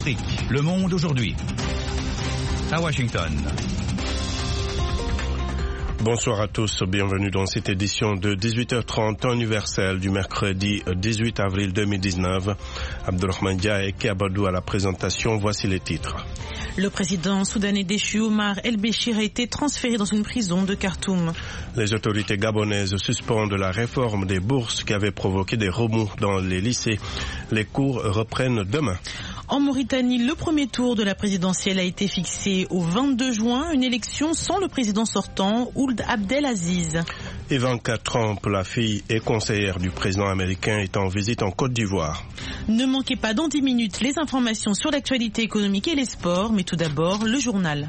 Le Monde aujourd'hui. À Washington. Bonsoir à tous, bienvenue dans cette édition de 18h30 temps universel du mercredi 18 avril 2019. Abdurrahman Dia et Kiabadou à la présentation, voici les titres. Le président soudanais déchu Omar el-Béchir a été transféré dans une prison de Khartoum. Les autorités gabonaises suspendent la réforme des bourses qui avait provoqué des remous dans les lycées. Les cours reprennent demain. En Mauritanie, le premier tour de la présidentielle a été fixé au 22 juin, une élection sans le président sortant, Ould Abdelaziz. Ivanka Trump, la fille et conseillère du président américain, est en visite en Côte d'Ivoire. Ne manquez pas dans 10 minutes les informations sur l'actualité économique et les sports, mais tout d'abord le journal.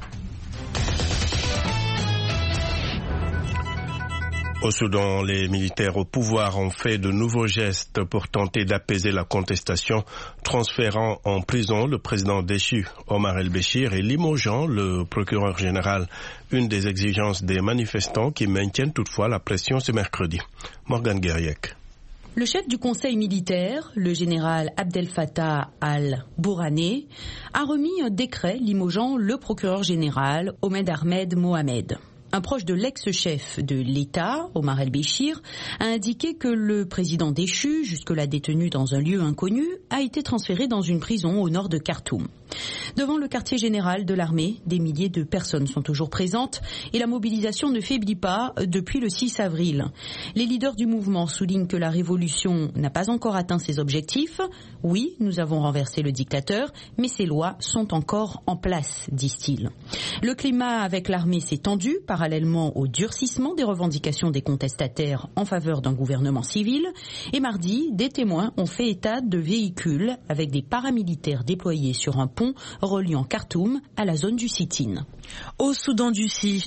Au Soudan, les militaires au pouvoir ont fait de nouveaux gestes pour tenter d'apaiser la contestation, transférant en prison le président déchu Omar el-Béchir et limogeant le procureur général, une des exigences des manifestants qui maintiennent toutefois la pression ce mercredi. Morgan Guerriec. Le chef du conseil militaire, le général Abdel Fattah al-Bourhané, a remis un décret limogeant le procureur général Omed Ahmed Mohamed. Un proche de l'ex-chef de l'État, Omar el-Béchir, a indiqué que le président déchu, jusque-là détenu dans un lieu inconnu, a été transféré dans une prison au nord de Khartoum. Devant le quartier général de l'armée, des milliers de personnes sont toujours présentes et la mobilisation ne faiblit pas depuis le 6 avril. Les leaders du mouvement soulignent que la révolution n'a pas encore atteint ses objectifs. Oui, nous avons renversé le dictateur, mais ces lois sont encore en place, disent-ils. Le climat avec l'armée s'est tendu, parallèlement au durcissement des revendications des contestataires en faveur d'un gouvernement civil. Et mardi, des témoins ont fait état de véhicules avec des paramilitaires déployés sur un pont reliant Khartoum à la zone du sit-in. Au Soudan du Sud,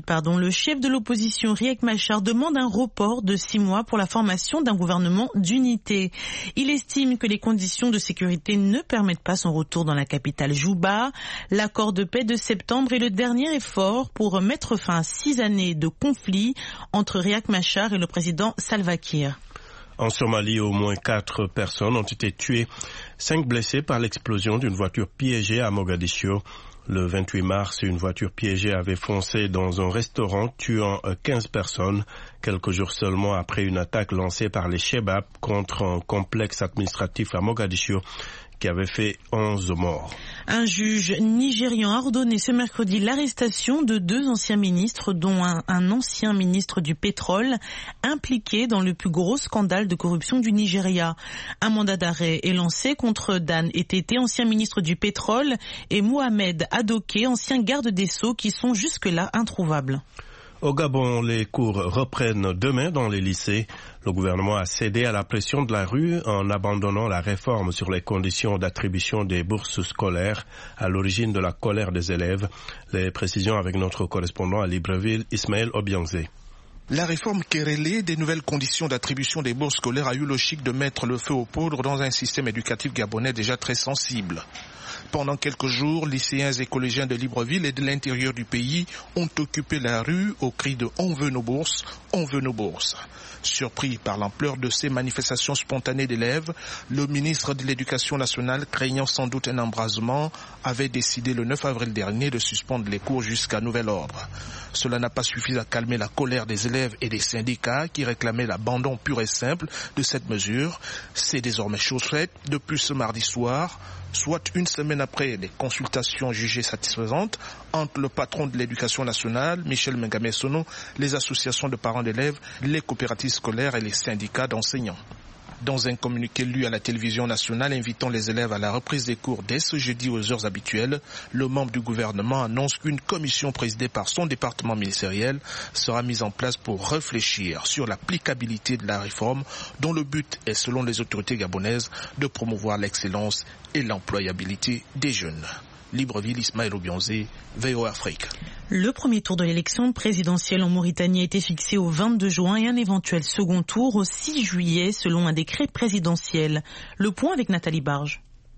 le chef de l'opposition Riek Machar demande un report de 6 mois pour la formation d'un gouvernement d'unité. Il estime que les conditions de sécurité ne permettent pas son retour dans la capitale Juba. L'accord de paix de septembre est le dernier effort pour mettre fin à 6 années de conflit entre Riek Machar et le président Salva Kiir. En Somalie, au moins 4 personnes ont été tuées, 5 blessées par l'explosion d'une voiture piégée à Mogadiscio. Le 28 mars, une voiture piégée avait foncé dans un restaurant, tuant 15 personnes, quelques jours seulement après une attaque lancée par les Chebab contre un complexe administratif à Mogadiscio, qui avait fait 11 morts. Un juge nigérian a ordonné ce mercredi l'arrestation de 2 anciens ministres, dont un ancien ministre du pétrole impliqué dans le plus gros scandale de corruption du Nigeria. Un mandat d'arrêt est lancé contre Dan Etete, ancien ministre du pétrole, et Mohamed Adoké, ancien garde des Sceaux, qui sont jusque-là introuvables. Au Gabon, les cours reprennent demain dans les lycées. Le gouvernement a cédé à la pression de la rue en abandonnant la réforme sur les conditions d'attribution des bourses scolaires à l'origine de la colère des élèves. Les précisions avec notre correspondant à Libreville, Ismaël Obianzé. La réforme querellée des nouvelles conditions d'attribution des bourses scolaires a eu le chic de mettre le feu aux poudres dans un système éducatif gabonais déjà très sensible. Pendant quelques jours, lycéens et collégiens de Libreville et de l'intérieur du pays ont occupé la rue au cri de « On veut nos bourses, on veut nos bourses ». Surpris par l'ampleur de ces manifestations spontanées d'élèves, le ministre de l'Éducation nationale, craignant sans doute un embrasement, avait décidé le 9 avril dernier de suspendre les cours jusqu'à nouvel ordre. Cela n'a pas suffi à calmer la colère des élèves et des syndicats qui réclamaient l'abandon pur et simple de cette mesure. C'est désormais chose faite depuis ce mardi soir, soit une semaine après les consultations jugées satisfaisantes entre le patron de l'Éducation nationale, Michel Mengamé-Sono, les associations de parents d'élèves, les coopératives scolaires et les syndicats d'enseignants. Dans un communiqué lu à la télévision nationale invitant les élèves à la reprise des cours dès ce jeudi aux heures habituelles, le membre du gouvernement annonce qu'une commission présidée par son département ministériel sera mise en place pour réfléchir sur l'applicabilité de la réforme dont le but est, selon les autorités gabonaises, de promouvoir l'excellence et l'employabilité des jeunes. Libreville, Ismaël Obianzé, VOA Afrique. Le premier tour de l'élection présidentielle en Mauritanie a été fixé au 22 juin et un éventuel second tour au 6 juillet selon un décret présidentiel. Le point avec Nathalie Barge.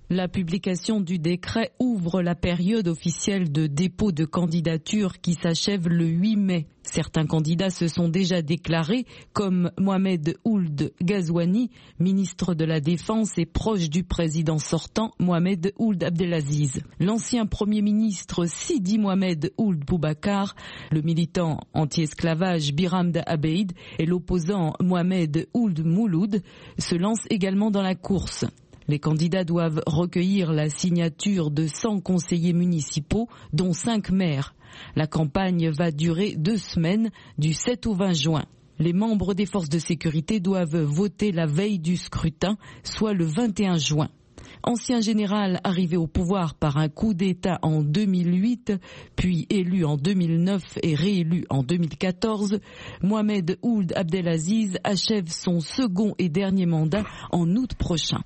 La publication du décret ouvre la période officielle de dépôt de candidature qui s'achève le 8 mai. Certains candidats se sont déjà déclarés, comme Mohamed Ould Ghazouani, ministre de la Défense et proche du président sortant Mohamed Ould Abdelaziz. L'ancien premier ministre Sidi Mohamed Ould Boubacar, le militant anti-esclavage Biramda Abeid et l'opposant Mohamed Ould Mouloud se lancent également dans la course. Les candidats doivent recueillir la signature de 100 conseillers municipaux, dont 5 maires. La campagne va durer 2 semaines, du 7 au 20 juin. Les membres des forces de sécurité doivent voter la veille du scrutin, soit le 21 juin. Ancien général arrivé au pouvoir par un coup d'État en 2008, puis élu en 2009 et réélu en 2014, Mohamed Ould Abdelaziz achève son second et dernier mandat en août prochain.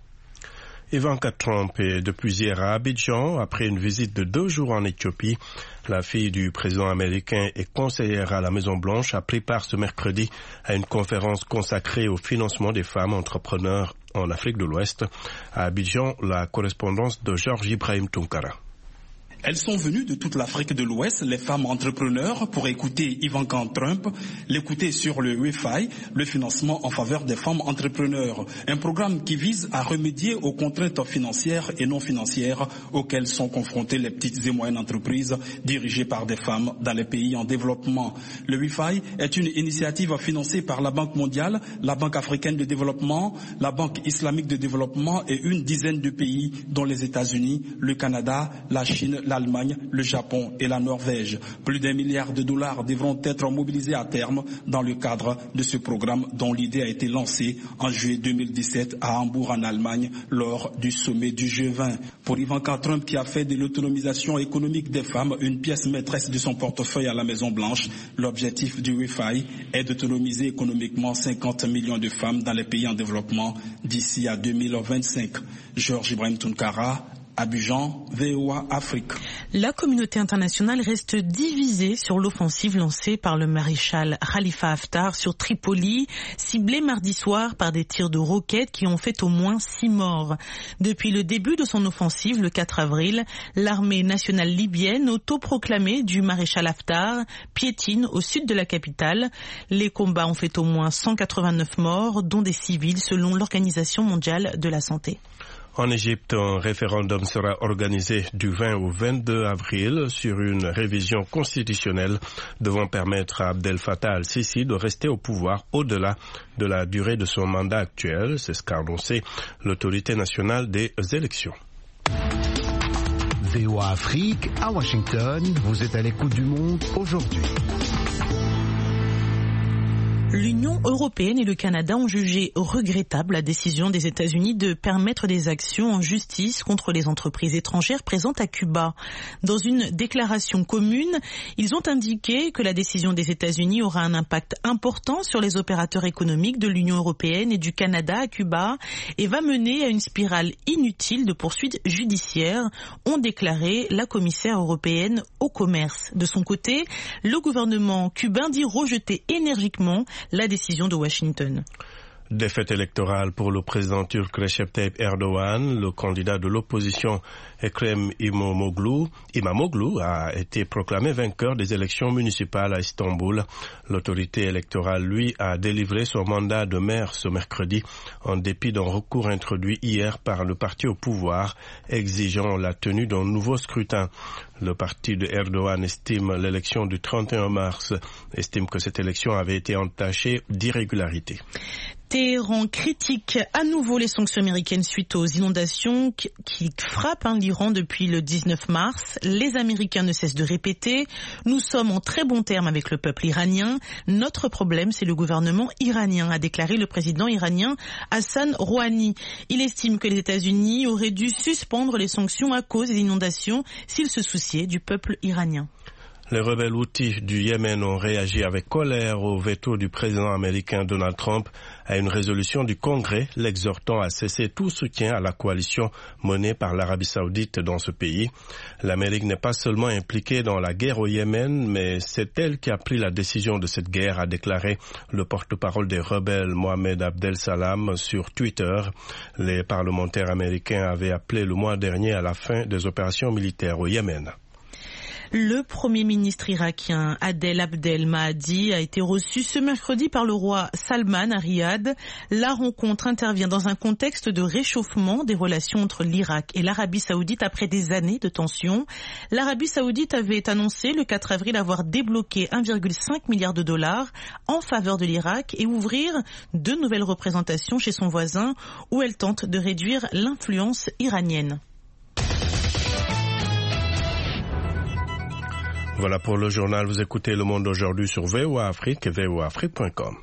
Ivanka Trump est depuis hier à Abidjan après une visite de 2 jours en Éthiopie. La fille du président américain et conseillère à la Maison-Blanche a pris part ce mercredi à une conférence consacrée au financement des femmes entrepreneurs en Afrique de l'Ouest. À Abidjan, la correspondance de Georges Ibrahim Tunkara. Elles sont venues de toute l'Afrique de l'Ouest, les femmes entrepreneurs, pour écouter Ivanka Trump, l'écouter sur le Wi-Fi, le financement en faveur des femmes entrepreneurs. Un programme qui vise à remédier aux contraintes financières et non financières auxquelles sont confrontées les petites et moyennes entreprises dirigées par des femmes dans les pays en développement. Le Wi-Fi est une initiative financée par la Banque mondiale, la Banque africaine de développement, la Banque islamique de développement et une dizaine de pays dont les États-Unis, le Canada, la Chine, l'Allemagne, le Japon et la Norvège. Plus d'$1 milliard devront être mobilisés à terme dans le cadre de ce programme dont l'idée a été lancée en juillet 2017 à Hambourg en Allemagne lors du sommet du G20. Pour Ivanka Trump qui a fait de l'autonomisation économique des femmes une pièce maîtresse de son portefeuille à la Maison-Blanche, l'objectif du Wi-Fi est d'autonomiser économiquement 50 millions de femmes dans les pays en développement d'ici à 2025. Georges Ibrahim Tunkara, Abidjan, VOA Afrique. La communauté internationale reste divisée sur l'offensive lancée par le maréchal Khalifa Haftar sur Tripoli, ciblée mardi soir par des tirs de roquettes qui ont fait au moins 6 morts. Depuis le début de son offensive, le 4 avril, l'armée nationale libyenne, autoproclamée du maréchal Haftar, piétine au sud de la capitale. Les combats ont fait au moins 189 morts, dont des civils, selon l'Organisation mondiale de la santé. En Égypte, un référendum sera organisé du 20 au 22 avril sur une révision constitutionnelle devant permettre à Abdel Fattah al-Sisi de rester au pouvoir au-delà de la durée de son mandat actuel. C'est ce qu'a annoncé l'autorité nationale des élections. VOA Afrique, à Washington, vous êtes à l'écoute du monde aujourd'hui. L'Union européenne et le Canada ont jugé regrettable la décision des États-Unis de permettre des actions en justice contre les entreprises étrangères présentes à Cuba. Dans une déclaration commune, ils ont indiqué que la décision des États-Unis aura un impact important sur les opérateurs économiques de l'Union européenne et du Canada à Cuba et va mener à une spirale inutile de poursuites judiciaires, ont déclaré la commissaire européenne au commerce. De son côté, le gouvernement cubain dit rejeter énergiquement la décision de Washington. Défaite électorale pour le président turc Recep Tayyip Erdogan. Le candidat de l'opposition Ekrem İmamoğlu a été proclamé vainqueur des élections municipales à Istanbul. L'autorité électorale, lui, a délivré son mandat de maire ce mercredi en dépit d'un recours introduit hier par le parti au pouvoir exigeant la tenue d'un nouveau scrutin. Le parti de Erdogan estime l'élection du 31 mars, estime que cette élection avait été entachée d'irrégularités. Téhéran critique à nouveau les sanctions américaines suite aux inondations qui frappent l'Iran depuis le 19 mars. Les Américains ne cessent de répéter « Nous sommes en très bons termes avec le peuple iranien. Notre problème, c'est le gouvernement iranien », a déclaré le président iranien Hassan Rouhani. Il estime que les États-Unis auraient dû suspendre les sanctions à cause des inondations s'ils se souciaient du peuple iranien. Les rebelles houthis du Yémen ont réagi avec colère au veto du président américain Donald Trump à une résolution du Congrès l'exhortant à cesser tout soutien à la coalition menée par l'Arabie Saoudite dans ce pays. L'Amérique n'est pas seulement impliquée dans la guerre au Yémen, mais c'est elle qui a pris la décision de cette guerre, a déclaré le porte-parole des rebelles Mohamed Abdel Salam sur Twitter. Les parlementaires américains avaient appelé le mois dernier à la fin des opérations militaires au Yémen. Le Premier ministre irakien Adel Abdel Mahdi a été reçu ce mercredi par le roi Salman à Riyad. La rencontre intervient dans un contexte de réchauffement des relations entre l'Irak et l'Arabie Saoudite après des années de tensions. L'Arabie Saoudite avait annoncé le 4 avril avoir débloqué 1,5 milliard de dollars en faveur de l'Irak et ouvrir 2 nouvelles représentations chez son voisin où elle tente de réduire l'influence iranienne. Voilà pour le journal. Vous écoutez Le Monde aujourd'hui sur VOA Afrique et voaafrique.com.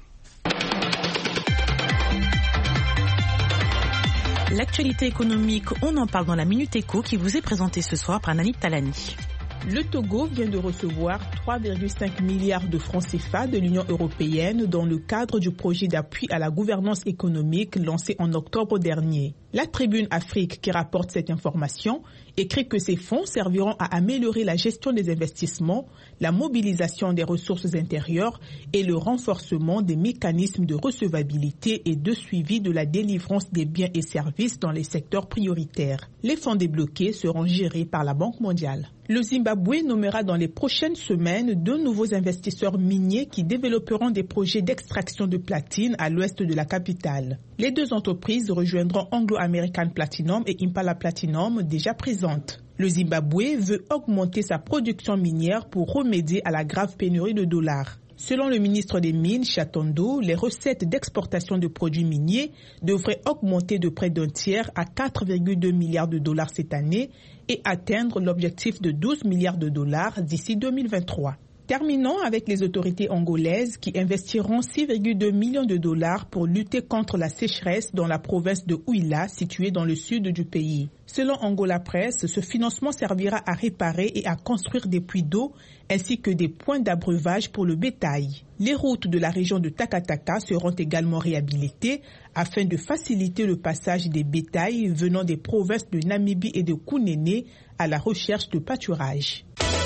L'actualité économique, on en parle dans la Minute Éco qui vous est présentée ce soir par Nanit Talani. Le Togo vient de recevoir 3,5 milliards de francs CFA de l'Union européenne dans le cadre du projet d'appui à la gouvernance économique lancé en octobre dernier. La Tribune Afrique, qui rapporte cette information, écrit que ces fonds serviront à améliorer la gestion des investissements, la mobilisation des ressources intérieures et le renforcement des mécanismes de recevabilité et de suivi de la délivrance des biens et services dans les secteurs prioritaires. Les fonds débloqués seront gérés par la Banque mondiale. Le Zimbabwe nommera dans les prochaines semaines 2 nouveaux investisseurs miniers qui développeront des projets d'extraction de platine à l'ouest de la capitale. Les 2 entreprises rejoindront Anglo-American Platinum et Impala Platinum déjà présentes. Le Zimbabwe veut augmenter sa production minière pour remédier à la grave pénurie de dollars. Selon le ministre des Mines, Chatondo, les recettes d'exportation de produits miniers devraient augmenter de près d'un tiers à 4,2 milliards de dollars cette année et atteindre l'objectif de 12 milliards de dollars d'ici 2023. Terminons avec les autorités angolaises qui investiront 6,2 millions de dollars pour lutter contre la sécheresse dans la province de Huila, située dans le sud du pays. Selon Angola Press, ce financement servira à réparer et à construire des puits d'eau ainsi que des points d'abreuvage pour le bétail. Les routes de la région de Takataka seront également réhabilitées afin de faciliter le passage des bétails venant des provinces de Namibie et de Kunene à la recherche de pâturage.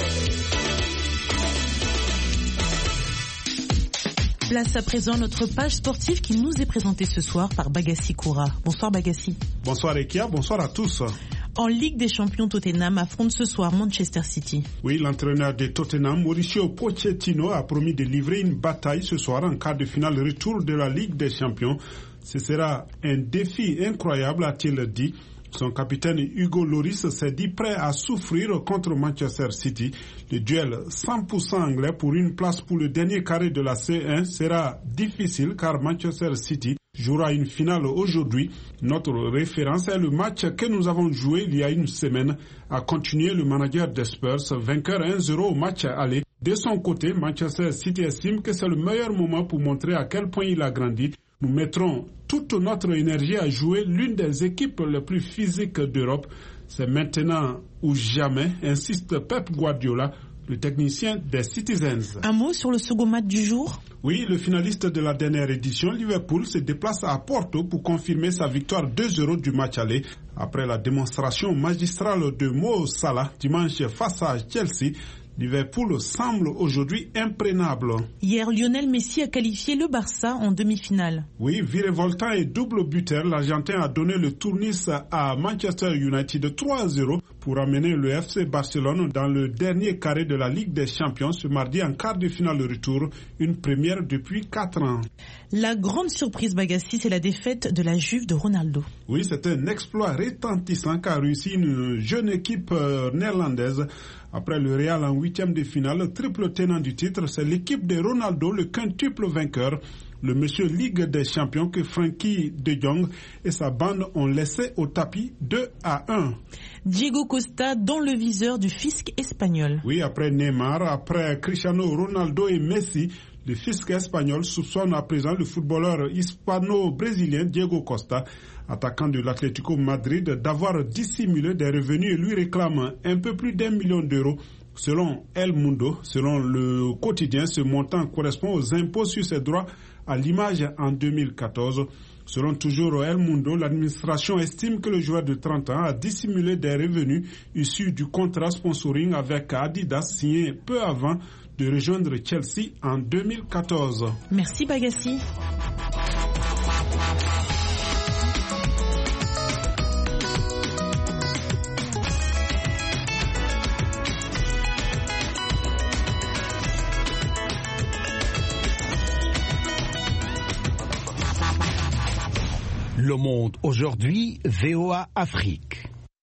Place à présent notre page sportive qui nous est présentée ce soir par Bagassi Koura. Bonsoir Bagassi. Bonsoir Ekia, bonsoir à tous. En Ligue des Champions, Tottenham affronte ce soir Manchester City. Oui, l'entraîneur de Tottenham, Mauricio Pochettino, a promis de livrer une bataille ce soir en quart de finale retour de la Ligue des Champions. Ce sera un défi incroyable, a-t-il dit. Son capitaine Hugo Lloris s'est dit prêt à souffrir contre Manchester City. Le duel 100% anglais pour une place pour le dernier carré de la C1 sera difficile car Manchester City jouera une finale aujourd'hui. Notre référence est le match que nous avons joué il y a une semaine, a continué le manager des Spurs, vainqueur 1-0 au match aller. De son côté, Manchester City estime que c'est le meilleur moment pour montrer à quel point il a grandi. Nous mettrons toute notre énergie à jouer l'une des équipes les plus physiques d'Europe. C'est maintenant ou jamais, insiste Pep Guardiola, le technicien des Citizens. Un mot sur le second match du jour ? Oui, le finaliste de la dernière édition, Liverpool, se déplace à Porto pour confirmer sa victoire 2-0 du match aller. Après la démonstration magistrale de Mo Salah dimanche face à Chelsea, Liverpool semble aujourd'hui imprégnable. Hier, Lionel Messi a qualifié le Barça en demi-finale. Oui, virevoltant et double buteur, l'Argentin a donné le tournis à Manchester United 3-0 pour amener le FC Barcelone dans le dernier carré de la Ligue des Champions ce mardi en quart de finale retour, une première depuis 4 ans. La grande surprise Bagassi, c'est la défaite de la Juve de Ronaldo. Oui, c'est un exploit retentissant qu'a réussi une jeune équipe néerlandaise. Après le Real en 8e de finale, triple tenant du titre, c'est l'équipe de Ronaldo, le quintuple vainqueur, le monsieur Ligue des Champions que Frenkie de Jong et sa bande ont laissé au tapis 2-1. Diego Costa dans le viseur du fisc espagnol. Oui, après Neymar, après Cristiano Ronaldo et Messi, le fisc espagnol soupçonne à présent le footballeur hispano-brésilien Diego Costa, attaquant de l'Atlético Madrid, d'avoir dissimulé des revenus et lui réclame un peu plus d'1 million d'euros Selon El Mundo, selon le quotidien, ce montant correspond aux impôts sur ses droits à l'image en 2014. Selon toujours El Mundo, l'administration estime que le joueur de 30 ans a dissimulé des revenus issus du contrat sponsoring avec Adidas signé peu avant de rejoindre Chelsea en 2014. Merci Bagassi. Le Monde aujourd'hui, VOA Afrique.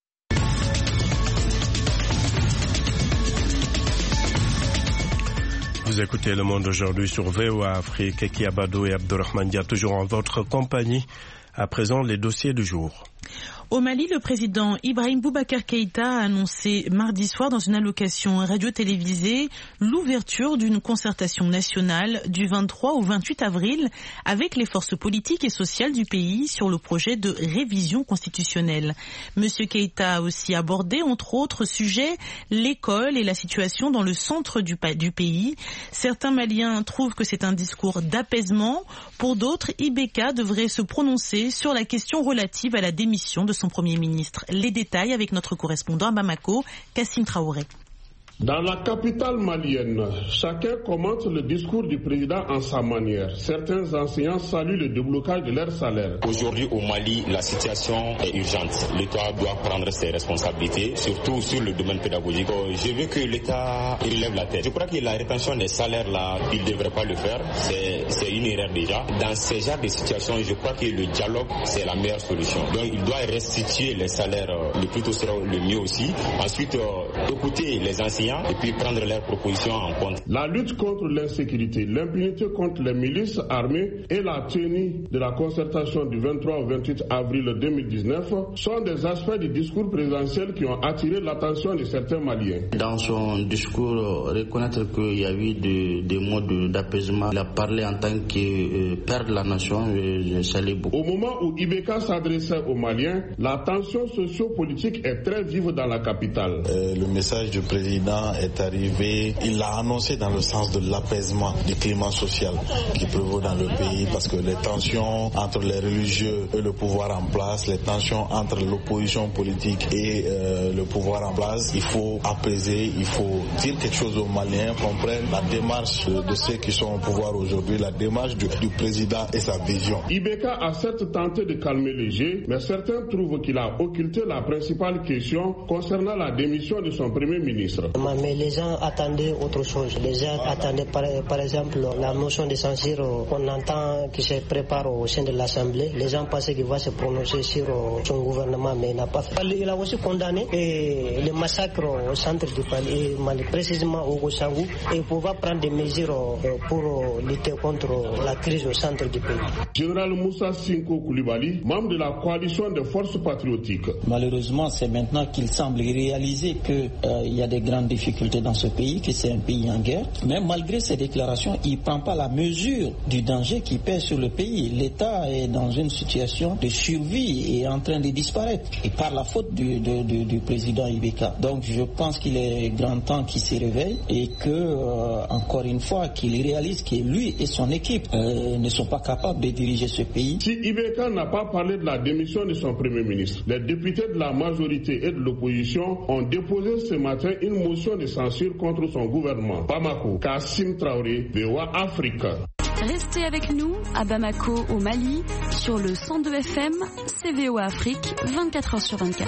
Vous écoutez Le Monde aujourd'hui sur VOA Afrique. Eki Abado et Abdurrahman Dia toujours en votre compagnie. À présent, les dossiers du jour. Au Mali, le président Ibrahim Boubacar Keïta a annoncé mardi soir dans une allocation radio-télévisée l'ouverture d'une concertation nationale du 23 au 28 avril avec les forces politiques et sociales du pays sur le projet de révision constitutionnelle. Monsieur Keïta a aussi abordé, entre autres sujets, l'école et la situation dans le centre du pays. Certains Maliens trouvent que c'est un discours d'apaisement. Pour d'autres, IBK devrait se prononcer sur la question relative à la démission de son Premier ministre. Les détails avec notre correspondant à Bamako, Kassim Traoré. Dans la capitale malienne, chacun commente le discours du président en sa manière. Certains enseignants saluent le déblocage de leur salaire. Aujourd'hui au Mali, la situation est urgente. L'État doit prendre ses responsabilités, surtout sur le domaine pédagogique. Je veux que l'État relève la tête. Je crois que la rétention des salaires, là, il ne devrait pas le faire. C'est une erreur déjà. Dans ce genre de situation, je crois que le dialogue, c'est la meilleure solution. Donc il doit restituer les salaires le plus tôt sera le mieux aussi. Ensuite, écouter les enseignants et puis prendre leurs propositions en compte. La lutte contre l'insécurité, l'impunité contre les milices armées et la tenue de la concertation du 23 au 28 avril 2019 sont des aspects du discours présidentiel qui ont attiré l'attention de certains Maliens. Dans son discours, reconnaître qu'il y a eu des mots d'apaisement. Il a parlé en tant que père de la nation, je salue beaucoup. Au moment où IBK s'adressait aux Maliens, la tension socio-politique est très vive dans la capitale. Le message du président est arrivé, il l'a annoncé dans le sens de l'apaisement du climat social qui prévaut dans le pays, parce que les tensions entre les religieux et le pouvoir en place, les tensions entre l'opposition politique et le pouvoir en place, il faut apaiser, il faut dire quelque chose aux Maliens, comprendre la démarche de ceux qui sont au pouvoir aujourd'hui, la démarche du président et sa vision. IBK a certes tenté de calmer les jeux, mais certains trouvent qu'il a occulté la principale question concernant la démission de son Premier ministre. Mais les gens attendaient autre chose. Les gens attendaient par exemple la motion de censure qu'on entend qui se prépare au sein de l'Assemblée. Les gens pensaient qu'il va se prononcer sur son gouvernement, mais il n'a pas fait. Il a aussi condamné les massacres au centre du Mali, précisément au Gossangou, et pouvoir prendre des mesures pour lutter contre la crise au centre du pays. Général Moussa Sinko Koulibaly, membre de la coalition des forces patriotiques. Malheureusement, c'est maintenant qu'il semble réaliser qu'il y a des grandes difficultés dans ce pays, que c'est un pays en guerre. Mais malgré ces déclarations, il ne prend pas la mesure du danger qui pèse sur le pays. L'État est dans une situation de survie et est en train de disparaître. Et par la faute du président IBK. Donc je pense qu'il est grand temps qu'il se réveille et que, encore une fois, qu'il réalise que lui et son équipe ne sont pas capables de diriger ce pays. Si IBK n'a pas parlé de la démission de son Premier ministre, les députés de la majorité et de l'opposition ont déposé ce matin une motion de censure contre son gouvernement. Bamako, Kassim Traoré, VOA Afrique. Restez avec nous à Bamako au Mali sur le 102 FM, c'est VOA Afrique, 24h/24.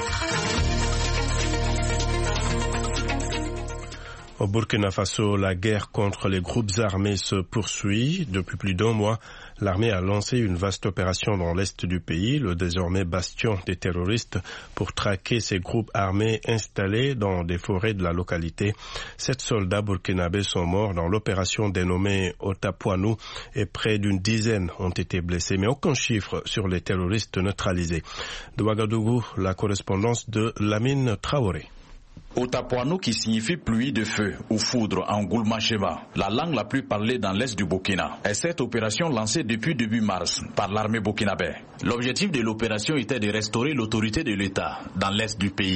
Au Burkina Faso, la guerre contre les groupes armés se poursuit. Depuis plus d'1 mois, l'armée a lancé une vaste opération dans l'est du pays, le désormais bastion des terroristes, pour traquer ces groupes armés installés dans des forêts de la localité. 7 soldats burkinabés sont morts dans l'opération dénommée Otapoinou et près d'une dizaine ont été blessés, mais aucun chiffre sur les terroristes neutralisés. De Ouagadougou, la correspondance de Lamine Traoré. Otapoinou qui signifie pluie de feu ou foudre en Goulmachema, la langue la plus parlée dans l'est du Burkina, est cette opération lancée depuis début mars par l'armée burkinabé. L'objectif de l'opération était de restaurer l'autorité de l'État dans l'est du pays.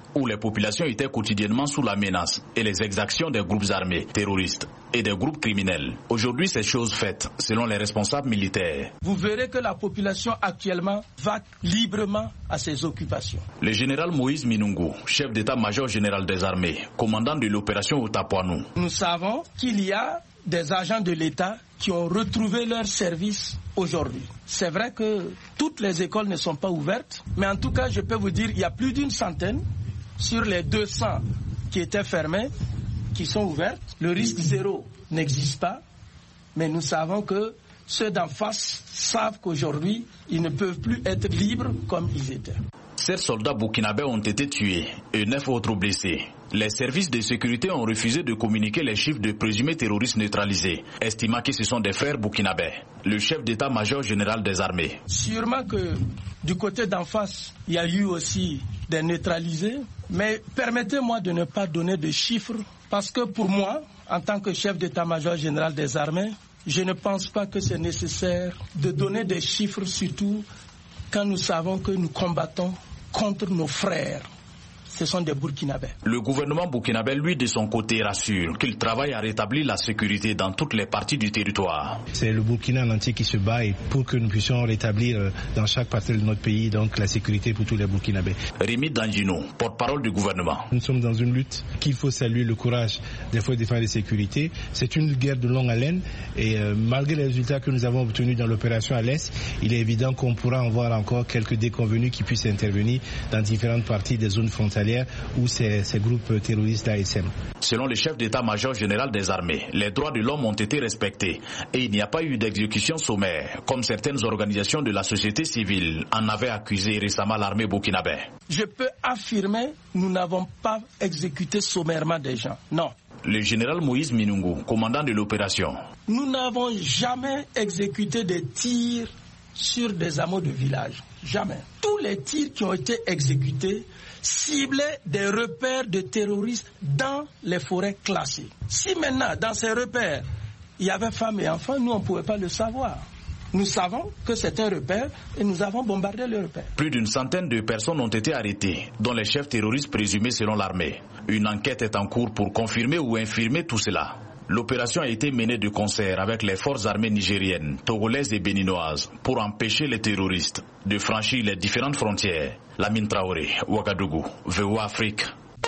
où les populations étaient quotidiennement sous la menace et les exactions des groupes armés, terroristes et des groupes criminels. Aujourd'hui, c'est chose faite, selon les responsables militaires. Vous verrez que la population actuellement va librement à ses occupations. Le général Moïse Minungu, chef d'état-major général des armées, commandant de l'opération Otapouanou. Nous savons qu'il y a des agents de l'État qui ont retrouvé leur service aujourd'hui. C'est vrai que toutes les écoles ne sont pas ouvertes, mais en tout cas, je peux vous dire qu'il y a plus d'une centaine sur les 200 qui étaient fermées, qui sont ouvertes. Le risque zéro n'existe pas, mais nous savons que ceux d'en face savent qu'aujourd'hui, ils ne peuvent plus être libres comme ils étaient. 7 soldats burkinabés ont été tués et 9 autres blessés. Les services de sécurité ont refusé de communiquer les chiffres de présumés terroristes neutralisés, estimant que ce sont des frères burkinabés. Le chef d'état-major général des armées. Sûrement que du côté d'en face, il y a eu aussi des neutralisés, mais permettez-moi de ne pas donner de chiffres, parce que pour moi, en tant que chef d'état-major général des armées, je ne pense pas que c'est nécessaire de donner des chiffres, surtout quand nous savons que nous combattons contre nos frères. Ce sont des Burkinabés. Le gouvernement burkinabé, lui, de son côté, rassure qu'il travaille à rétablir la sécurité dans toutes les parties du territoire. C'est le Burkina en entier qui se bat et pour que nous puissions rétablir dans chaque partie de notre pays donc la sécurité pour tous les Burkinabés. Rémi Danjino, porte-parole du gouvernement. Nous sommes dans une lutte qu'il faut saluer le courage des forces de défense et de sécurité. C'est une guerre de longue haleine et malgré les résultats que nous avons obtenus dans l'opération à l'Est, il est évident qu'on pourra en voir encore quelques déconvenus qui puissent intervenir dans différentes parties des zones frontalières où ces groupes terroristes ASM. Selon le chef d'état-major général des armées, les droits de l'homme ont été respectés et il n'y a pas eu d'exécution sommaire, comme certaines organisations de la société civile en avaient accusé récemment l'armée burkinabé. Je peux affirmer, nous n'avons pas exécuté sommairement des gens. Non. Le général Moïse Minungu, commandant de l'opération. Nous n'avons jamais exécuté des tirs sur des hameaux de village. Jamais. Tous les tirs qui ont été exécutés ciblaient des repères de terroristes dans les forêts classées. Si maintenant, dans ces repères, il y avait femmes et enfants, nous, on ne pouvait pas le savoir. Nous savons que c'est un repère et nous avons bombardé le repère. Plus d'une centaine de personnes ont été arrêtées, dont les chefs terroristes présumés selon l'armée. Une enquête est en cours pour confirmer ou infirmer tout cela. L'opération a été menée de concert avec les forces armées nigériennes, togolaises et béninoises pour empêcher les terroristes de franchir les différentes frontières. Lamine Traoré, Ouagadougou, VOA Afrique.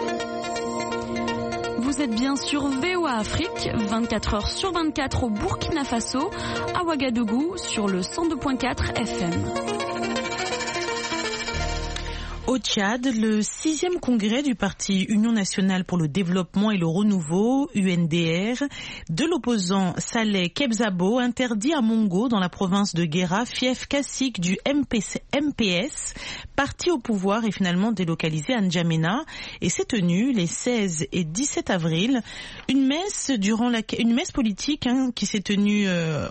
Vous êtes bien sur VOA Afrique, 24 heures sur 24 au Burkina Faso, à Ouagadougou sur le 102.4 FM. Au Tchad, le 6e congrès du parti Union nationale pour le développement et le renouveau, UNDR, de l'opposant Saleh Kebzabo interdit à Mongo, dans la province de Guéra, fief cacique du MPS, parti au pouvoir et finalement délocalisé à N'Djamena, et s'est tenue les 16 et 17 avril une messe politique qui s'est tenue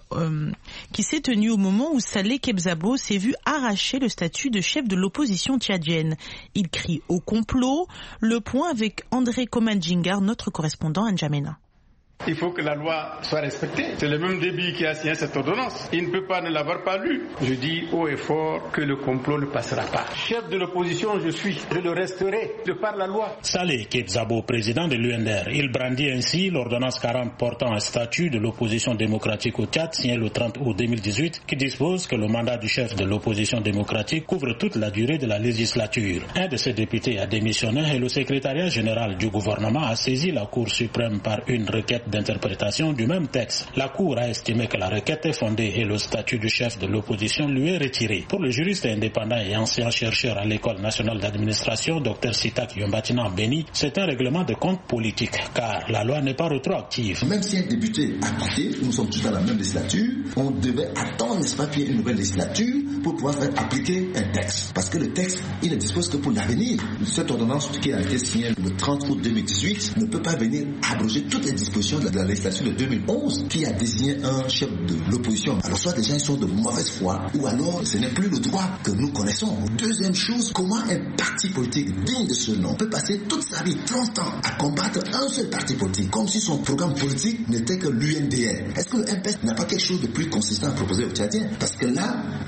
au moment où Saleh Kebzabo s'est vu arracher le statut de chef de l'opposition tchadienne. Il crie au complot. Le point avec André Komandjingar, notre correspondant à N'Djamena. Il faut que la loi soit respectée. C'est le même débit qui a signé cette ordonnance. Il ne peut pas ne l'avoir pas lu. Je dis haut et fort que le complot ne passera pas. Chef de l'opposition, je le resterai de par la loi. Saleh Kebzabo, président de l'UNDR, il brandit ainsi l'ordonnance 40 portant un statut de l'opposition démocratique au Tchad, signée le 30 août 2018, qui dispose que le mandat du chef de l'opposition démocratique couvre toute la durée de la législature. Un de ses députés a démissionné et le secrétariat général du gouvernement a saisi la Cour suprême par une requête d'interprétation du même texte. La Cour a estimé que la requête est fondée et le statut du chef de l'opposition lui est retiré. Pour le juriste indépendant et ancien chercheur à l'École nationale d'administration, Dr Sitak Yombatina Beni, c'est un règlement de compte politique, car la loi n'est pas rétroactive. Même si un député a quitté, nous sommes tous dans la même législature, on devait attendre, n'est-ce pas, qu'il y ait une nouvelle législature pour pouvoir faire appliquer un texte. Parce que le texte, il ne dispose que pour l'avenir. Cette ordonnance qui a été signée le 30 août 2018 ne peut pas venir abroger toutes les dispositions de la législation de 2011 qui a désigné un chef de l'opposition. Alors soit les gens sont de mauvaise foi ou alors ce n'est plus le droit que nous connaissons. Deuxième chose, comment un parti politique digne de ce nom peut passer toute sa vie, 30 ans, à combattre un seul parti politique comme si son programme politique n'était que l'UNDR. Est-ce que le MPS n'a pas quelque chose de plus consistant à proposer aux Tchadiens? Parce que là, de la façon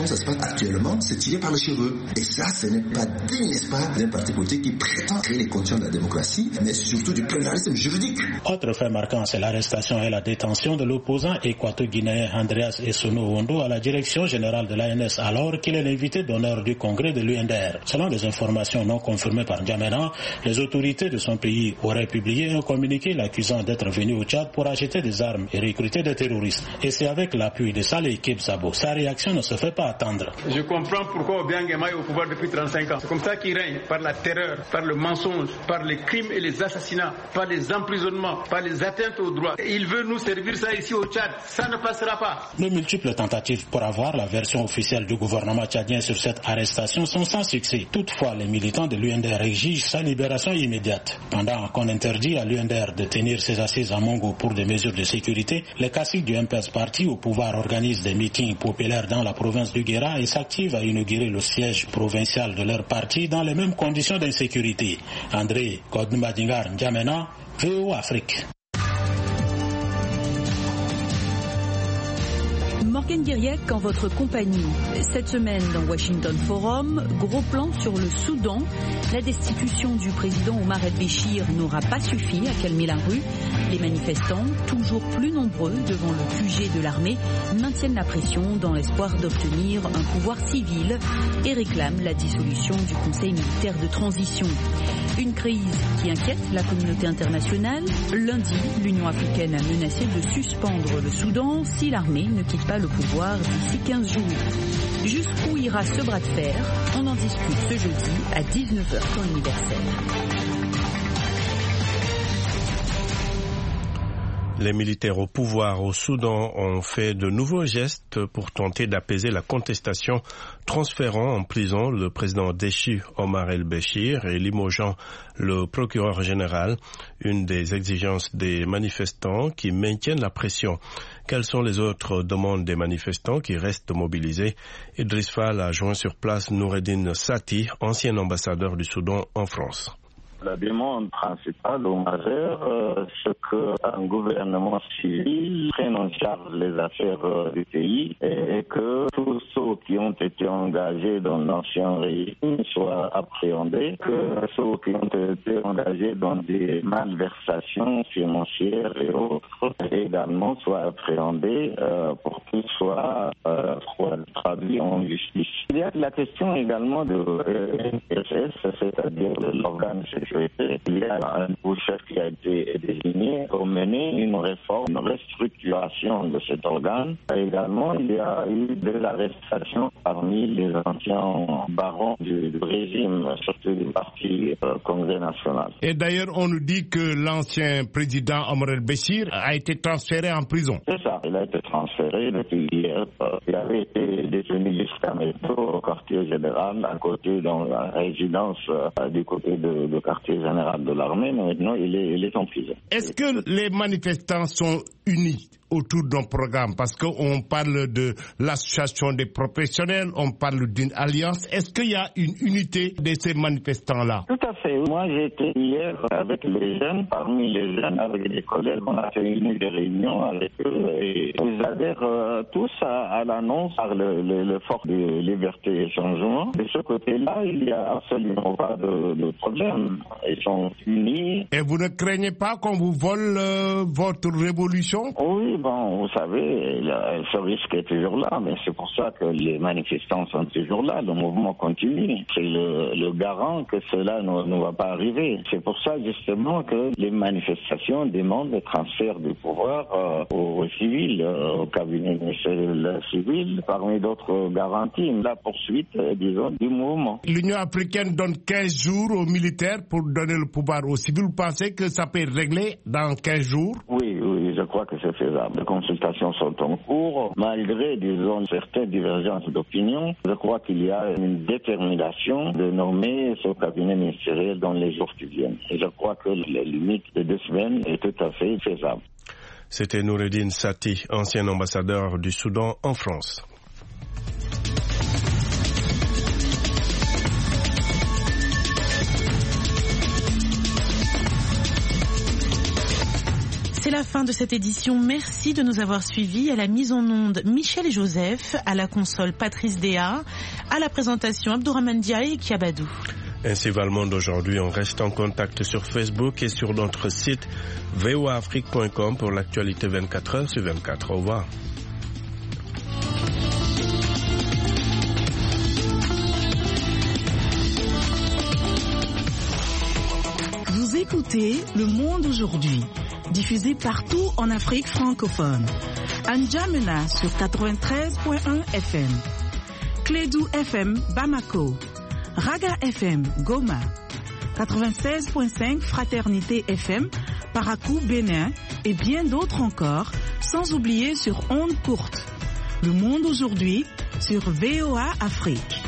comme ça se passe actuellement, c'est tiré par les cheveux. Et ça, ce n'est pas digne, n'est-ce pas, d'un parti politique qui prétend créer les conditions de la démocratie, mais surtout du pluralisme juridique. Autre fait marquant, c'est l'arrestation et la détention de l'opposant équato-guinéen Andreas Essono Wondo à la direction générale de l'ANS, alors qu'il est l'invité d'honneur du congrès de l'UNDR. Selon des informations non confirmées par N'Djamena, les autorités de son pays auraient publié un communiqué l'accusant d'être venu au Tchad pour acheter des armes et recruter des terroristes. Et c'est avec l'appui de Saleh Kebsabo. Sa réaction ne se fait pas attendre. Je comprends pourquoi Obiang Nguema est au pouvoir depuis 35 ans. C'est comme ça qu'il règne, par la terreur, par le mensonge, par les crimes et les assassinats, par les emprisonnements, par les atteintes aux droits. Et il veut nous servir ça ici au Tchad. Ça ne passera pas. De multiples tentatives pour avoir la version officielle du gouvernement tchadien sur cette arrestation sont sans succès. Toutefois, les militants de l'UNDR exigent sa libération immédiate. Pendant qu'on interdit à l'UNDR de tenir ses assises à Mongo pour des mesures de sécurité, les caciques du MPS parti au pouvoir organisent des meetings populaires dans la province du Guéra et s'activent à inaugurer le siège provincial de leur parti dans les mêmes conditions d'insécurité. André Kodoumadingar N'Djamena, VOA Afrique. Morgane Guiriec en votre compagnie. Cette semaine dans Washington Forum, gros plan sur le Soudan. La destitution du président Omar el-Béchir n'aura pas suffi à calmer la rue. Les manifestants, toujours plus nombreux devant le QG de l'armée, maintiennent la pression dans l'espoir d'obtenir un pouvoir civil et réclament la dissolution du Conseil militaire de transition. Une crise qui inquiète la communauté internationale. Lundi, l'Union africaine a menacé de suspendre le Soudan si l'armée ne quitte pas le pouvoir d'ici 15 jours. Jusqu'où ira ce bras de fer? On en discute ce jeudi à 19h temps universel. Les militaires au pouvoir au Soudan ont fait de nouveaux gestes pour tenter d'apaiser la contestation, transférant en prison le président déchu Omar el-Béchir et limogeant le procureur général, une des exigences des manifestants qui maintiennent la pression. Quelles sont les autres demandes des manifestants qui restent mobilisés? Idriss Fall a joint sur place Noureddine Sati, ancien ambassadeur du Soudan en France. La demande principale ou majeure, c'est qu'un gouvernement civil prenne en charge les affaires du pays et que tous ceux qui ont été engagés dans l'ancien régime soient appréhendés, que ceux qui ont été engagés dans des malversations financières et autres également soient appréhendés pour qu'ils soient traduits en justice. Il y a la question également de NSS, c'est-à-dire de l'organe sécuritaire. Il y a un nouveau chef qui a été désigné pour mener une réforme, une restructuration de cet organe. Également, il y a eu de l'arrestation parmi les anciens barons du régime, surtout du parti Congrès national. Et d'ailleurs, on nous dit que l'ancien président Omar el-Béchir a été transféré en prison. C'est ça, il a été transféré depuis hier. Il avait été détenu jusqu'à maintenant au quartier général, à côté dans la résidence du côté de quartier général de l'armée, mais maintenant il est en prison. Est-ce que les manifestants sont unis autour d'un programme? Parce qu'on parle de l'association des professionnels, on parle d'une alliance. Est-ce qu'il y a une unité de ces manifestants-là? Tout à fait. Moi, j'étais hier avec les jeunes, parmi les jeunes, avec les collègues. On a fait des réunions avec eux et ils adhèrent tous à l'annonce par le fort de liberté et changement. De ce côté-là, il n'y a absolument pas de problème. Ils sont unis. Et vous ne craignez pas qu'on vous vole votre révolution? Oui, bon, vous savez, ce risque est toujours là, mais c'est pour ça que les manifestants sont toujours là. Le mouvement continue. C'est le garant que cela ne va pas arriver. C'est pour ça, justement, que les manifestations demandent le transfert du pouvoir aux civils, au cabinet ministériel civil, parmi d'autres garanties. La poursuite, disons, du mouvement. L'Union africaine donne 15 jours aux militaires pour donner le pouvoir aux civils. Vous pensez que ça peut être réglé dans 15 jours? Oui, je crois que c'est faisable. Les consultations sont en cours. Malgré, disons, certaines divergences d'opinion, je crois qu'il y a une détermination de nommer ce cabinet ministériel dans les jours qui viennent. Et je crois que la limite de 2 semaines est tout à fait faisable. C'était Noureddine Sati, ancien ambassadeur du Soudan en France. C'est la fin de cette édition. Merci de nous avoir suivis. À la mise en onde, Michel et Joseph. À la console, Patrice Déa. À la présentation, Abdourahmane Diaye et Kiabadou. Ainsi va le monde aujourd'hui. On reste en contact sur Facebook et sur notre site voaafrique.com pour l'actualité 24 heures sur 24. Au revoir. Vous écoutez Le Monde aujourd'hui, diffusé partout en Afrique francophone. À N'Djamena sur 93.1 FM, Clédou FM Bamako, Raga FM Goma, 96.5 Fraternité FM Parakou Bénin et bien d'autres encore, sans oublier sur ondes courtes. Le Monde aujourd'hui sur VOA Afrique.